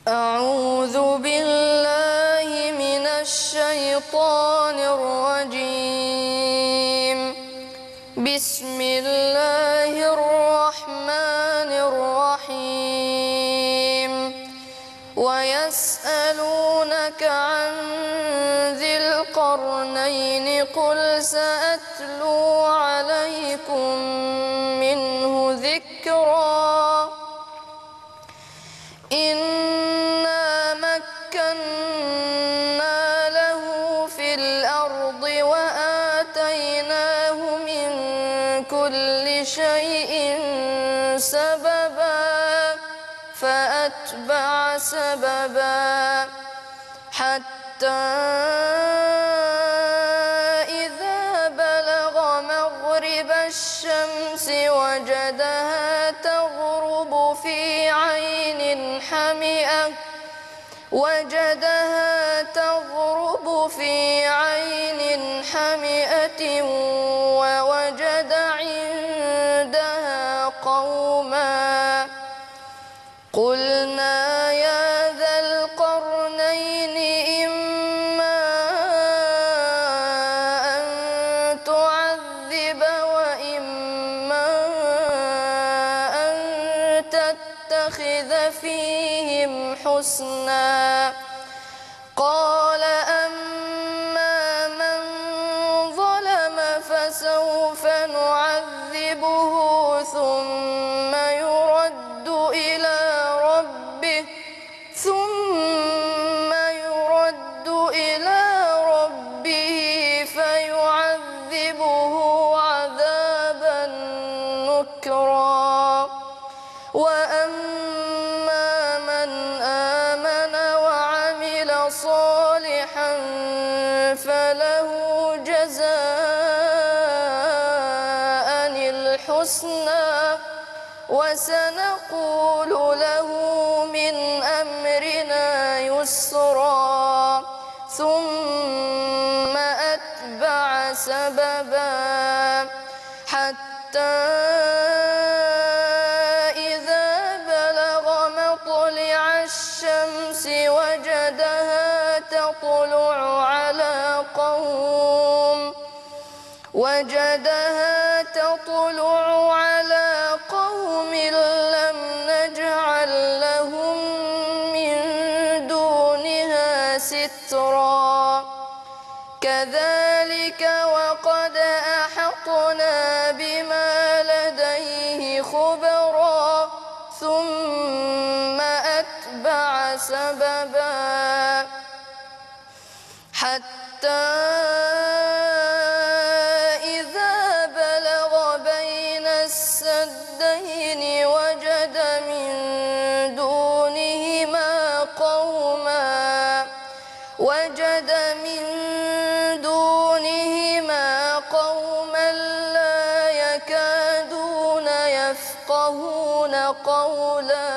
أعوذ بالله من الشيطان الرجيم. بسم الله الرحمن الرحيم. ويسألونك عن ذي القرنين قل سأتلو عليكم منه ذكرا. إنا مكنا له في الأرض وآتيناه من كل شيء سببا فأتبع سببا حتى إذا بلغ مغرب الشمس وجدها تغرب في عين حمئة ووجد عندها قوما قلنا يا ذا القرنين إما أن تعذب وإما أن تتخذ فيهم حسنا. قال أما من ظلم فسوف نعذبه ثم يرد إلى ربه فيعذبه عذابا نكرا. وأما من آمن وعمل صالحا فله جزاء الحسنى وسنقول له من أمرنا يسرا. ثم أتبع سببا حتى إذا بلغ مطلع الشمس وجدها تطلع على قوم لم نجعل لهم من دونها سترا. كذلك وقد أحطنا بما لديه خبرا. ثم أتبع سببا حتى إذا بلغ بين السدين وجد من دونهما قوما لا يكادون يفقهون قولا.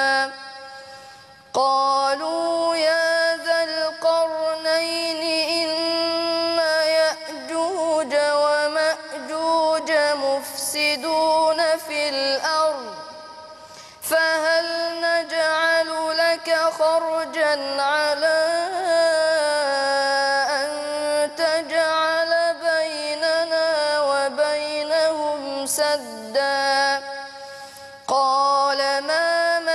قالوا يا ذا القرنين إن يأجوج ومأجوج مفسدون في الأرض فهل نجعل لك خرجا على أن تجعل بيننا وبينهم سدا. قال ما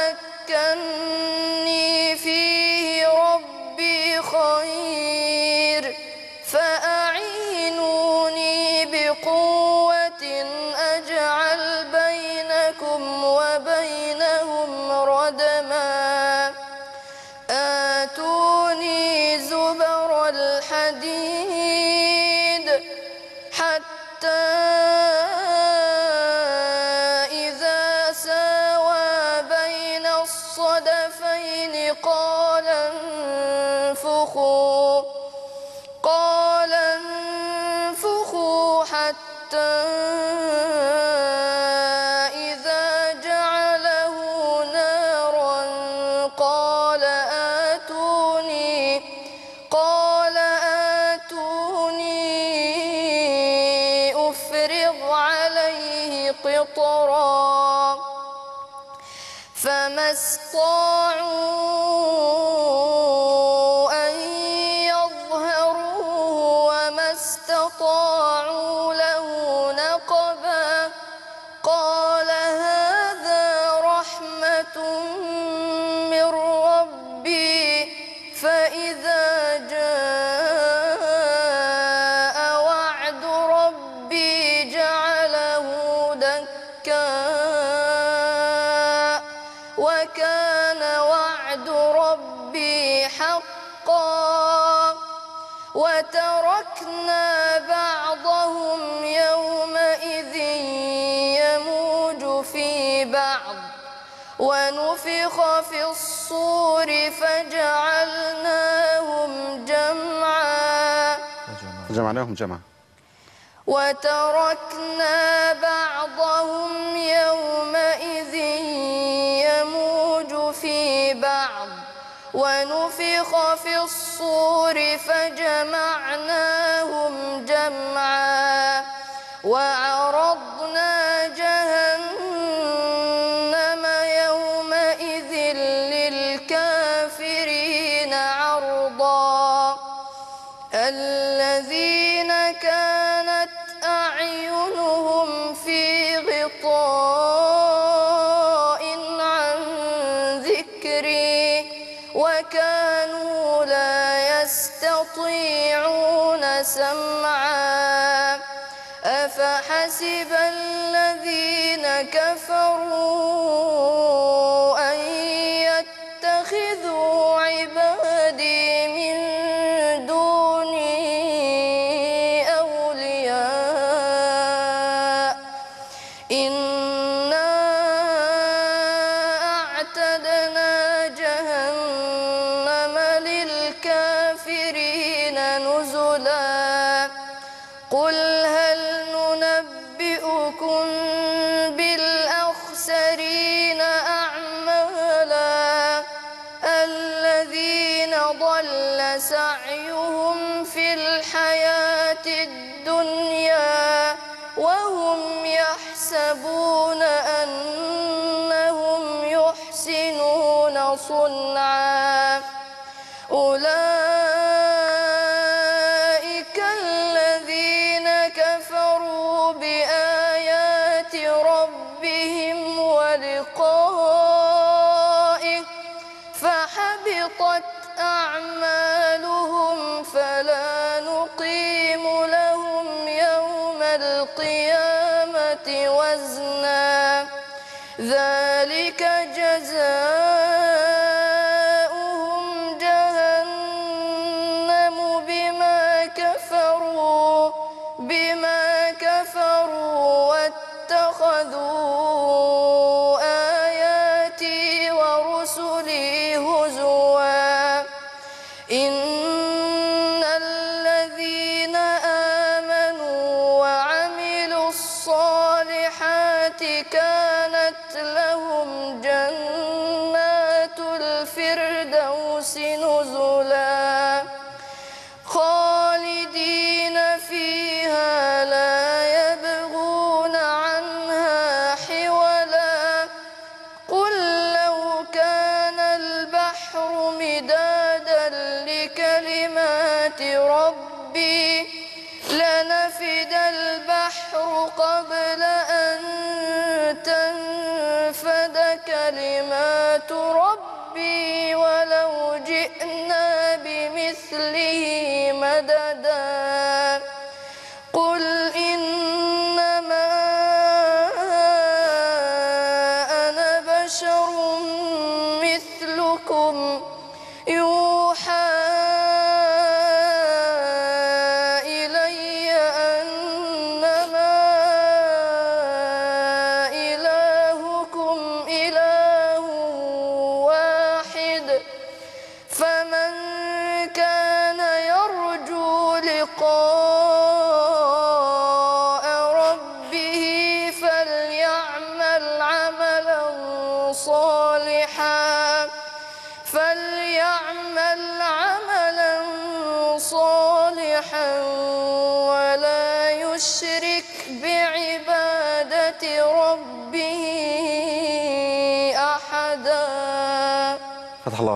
مكني فيه ربي خير فأعينوني بقوة أجعل بينكم وبينهم ردما. آتوني زبر الحديد حتى إذا ساوى بين الصدفين قال انفخوا حتى إذا جعله نارا قال آتوني أفرغ عليه قطرا. فما استطاعوا أن يظهروه وما استطاعوا له نقبا قال هذا رحمة من ربي فإذا جاء وعد ربي جعله دكا وكان وعد ربي حقا وتركنا بعضهم يومئذ يموج في بعض ونفخ في الصور فجعلناهم جمعا وتركنا بعضهم يومئذ يموج في بعض ونفخ في الصور فجمعناهم جمعا وعرضنا جهنم يومئذ للكافرين عرضا الذين كانت أعينهم في غطاء عن ذكري وكانوا لا يستطيعون سمعا أفحسب الذين كفروا أن يتخذوا عبادي من دوني أولياء إنا أعتدنا جهنم للكافرين نزلا قل هل ننبئكم بالأخسرين أعمالا الذين ضل سعيهم في الحياة الدنيا وهم يحسبون أنهم يحسنون صنعا أولئك الذين كفروا بآيات ربهم ولقائه فحبطت أعمالهم فلا نقيم لهم يوم القيامة وزنا ذلك جزاؤهم جهنم بما كفروا واتخذوا آياتي ورسلي هزوا إن الذين آمنوا وعملوا الصالحات كانت لهم جنات الفردوس نزلا خالدين فيها لا يبغون عنها حولا قل لو كان البحر مدادا لكلمات ربي لنفد البحر قبل أن تنفد كلمات ربي ولو جئنا بمثله مددا قل إنما أنا بشر مثلكم يوحى إلي أنما إلهكم إله واحد فمن كان يرجو لقاء ربه فليعمل عملا صالحا ولا يشرك بعبادة ربه أحدا. فتح الله